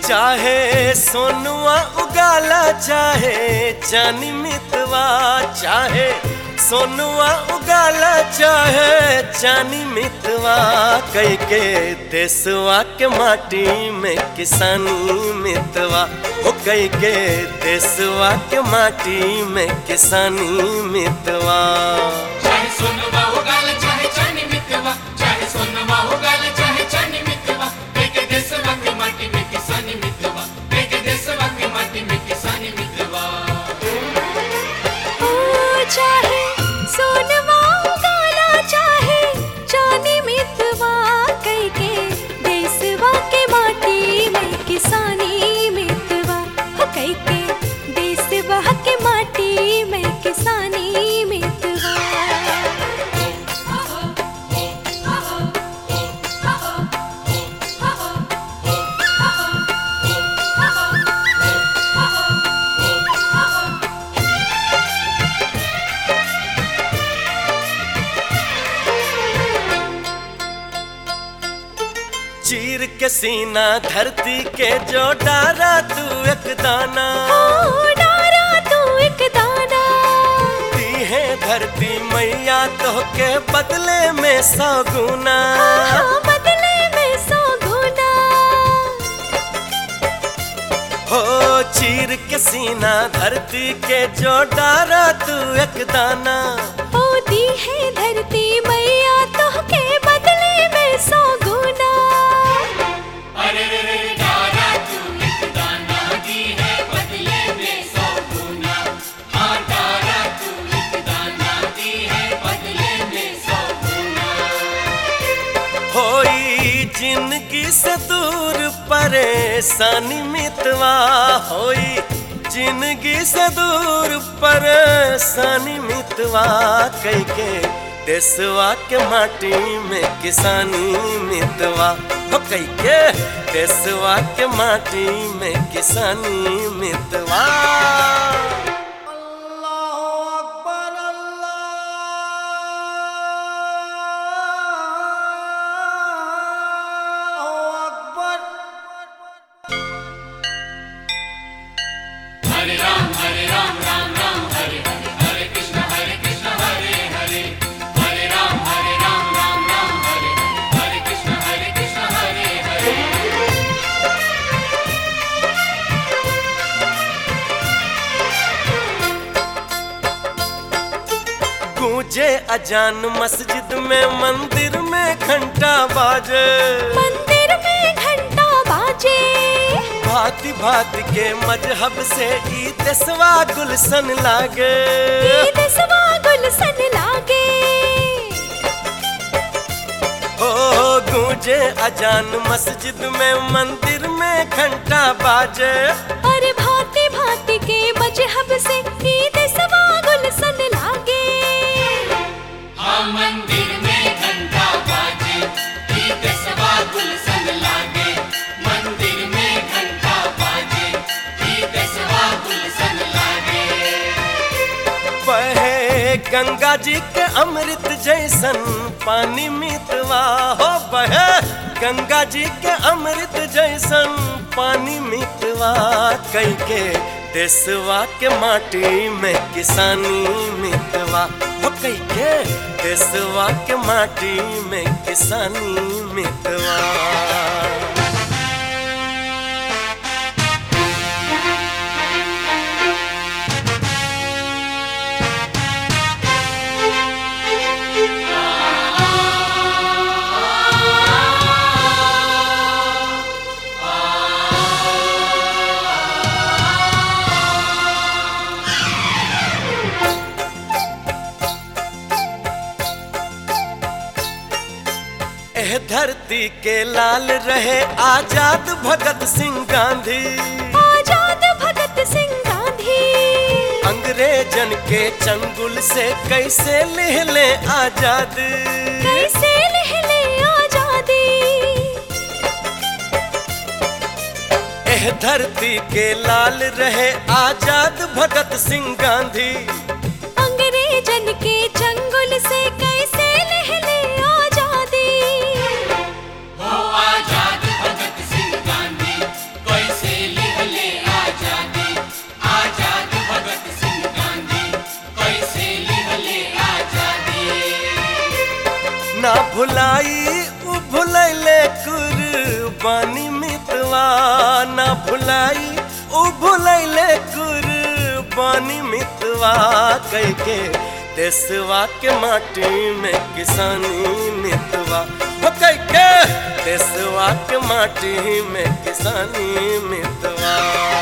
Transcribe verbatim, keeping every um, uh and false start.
चाहे सोनुआ उगाला चाहे चानी मितवा, चाहे सोनुआ उगाला चाहे चानी मितवा, कई के देसवा के माटी में किसानी मितवा, हो कई के देसवा के माटी में किसानी मितवा। चाहे सोनुआ उगाला चाहे चानी मितवा, चाहे सोनुआ उगाला चाहे चानी मितवा, कई के देसवा के माटी में किसानी मितवा, कई के देसवा के माटी में किसानी मितवा। ओ चाहे सोनुआ उगाला चाहे चानी मितवा, कई के देसवा के माटी में किसानी मितवा, हो कई के देसवा के माटी में किसानी मितवा। चीर के सीना धरती के जो डारा तू एक दाना, ओ डारा तू एक दाना, दी है धरती मैया तो के बदले में सौ गुना, हाँ, बदले में सौ गुना। हो चीर के सीना धरती के जो डारा तू एक दाना, ओ दी है धरती मैया तो के बदले में सौ गुना। अरे रे रे डारा तू एक दाना, दी है बदले में सौ गुना, हाँ डारा तू एक दाना, दी है बदले में सौ गुना। होई जिंदगी से दूर परेशानी मितवा, होई जिंदगी से दूर परेशानी मितवा, कई के देसवा के माटी में किसानी मितवा, हो कई के देसवा के माटी में किसानी मितवा। हरे राम हरे राम राम राम हरे हरे, हरे कृष्ण हरे कृष्ण हरे हरे, हरे राम हरे राम राम राम हरे हरे, हरे कृष्ण हरे कृष्ण हरे हरे। गूंजे अजान मस्जिद में मंदिर में घंटा बाजे, मंदिर में घंटा बाजे, भांति भांति के मजहब से ई देसवा गुलशन लागे, ई देसवा गुलशन लागे। हो गूंजे अजान मस्जिद में मंदिर में घंटा बाजे, और भांति भांति के मजहब से ई देसवा गुलशन लागे। हाँ मंदिर में घंटा बाजे, ई देसवा गुलशन लागे, मंदिर में घंटा बाजे, ई देसवा गुलशन लागे। बहे गंगा जी के अमृत जैसन पानी मितवा, हो बहे गंगा जी के अमृत जैसन पानी मितवा, कई के देसवा के माटी में किसानी मितवा, हो कई के देसवा के माटी में किसानी मितवा। एह धरती के लाल रहे आजाद भगत सिंह गांधी, आजाद भगत सिंह गांधी, अंग्रेजन के चंगुल से कैसे ले ले आजाद, कैसे ले ले आजादी। एह धरती के लाल रहे आजाद भगत सिंह गांधी, अंग्रेजन के चंगुल से कैसे ले ले आजादी। हो आजाद भगत सिंह गांधी, कैसे मितवा ना भुलाई उ भुलैले कुर्बानी मितवा कई के देशवा के माटी में किसानी मितवा हो कई के देशवा के माटी में किसानी मितवा।